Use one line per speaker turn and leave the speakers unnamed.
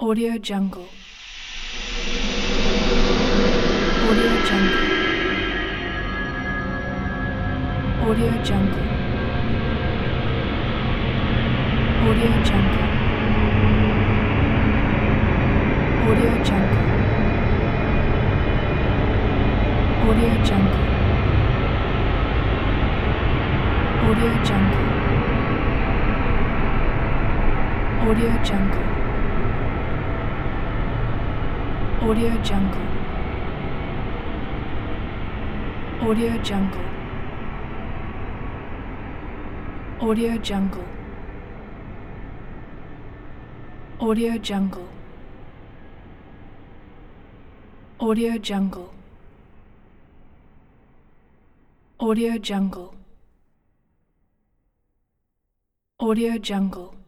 Audio Jungle. Audio Jungle. Audio Jungle. Audio Jungle. Audio Jungle. Audio Jungle. Audio Jungle. Audio Jungle. Audio Jungle. Audio Jungle. Audio Jungle. Audio Jungle. Audio Jungle. Audio Jungle. Audio Jungle.